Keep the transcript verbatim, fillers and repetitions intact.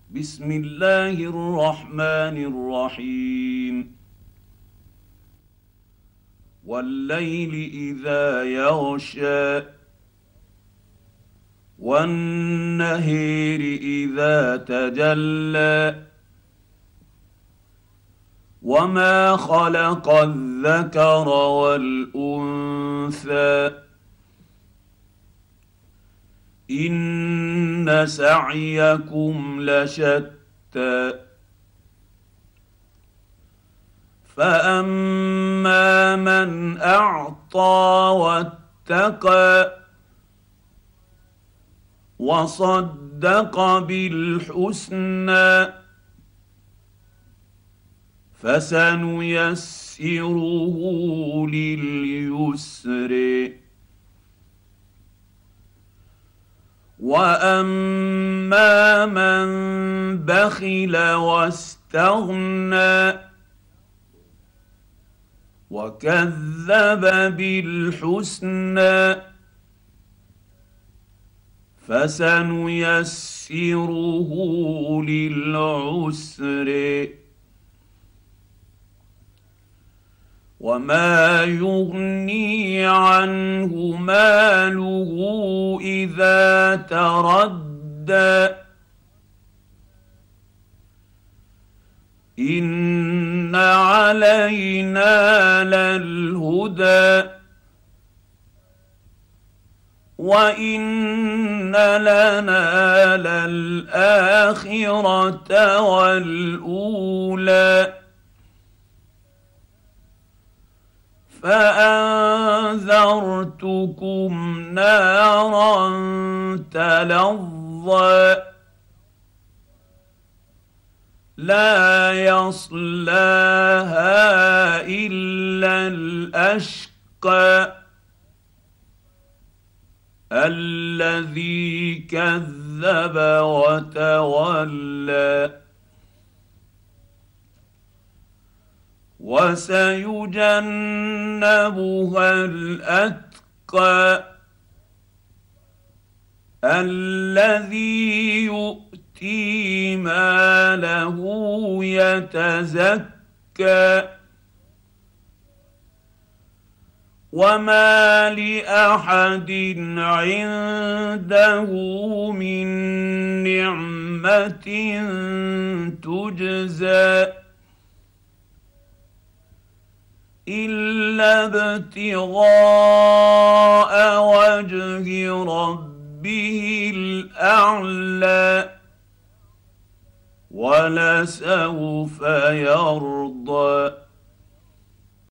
بسم الله الرحمن الرحيم والليل اذا يغشى والنهر اذا تجلى وما خلق الذكر والانثى ان سعيكم لشتى فاما من اعطى واتقى وصدق بالحسنى فسنيسره لليسر واما من بخل واستغنى وكذب بالحسنى فسنيسره للعسر وما يغني عنه ماله اذا تردى ان علينا للهدى وان لنا للاخره والاولى فانذرتكم نارا تلظى لا يصلاها الا الاشقى الذي كذب وتولى وسيجنبها الاتقى الذي يؤتي ماله يتزكى وما لاحد عنده من نعمه تجزى الا ابتغاء وجه ربه الاعلى ولسوف يرضى